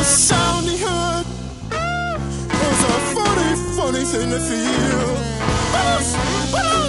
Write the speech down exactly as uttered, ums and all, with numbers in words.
the sound he heard was a funny, funny thing to feel. Bubbles, bubbles.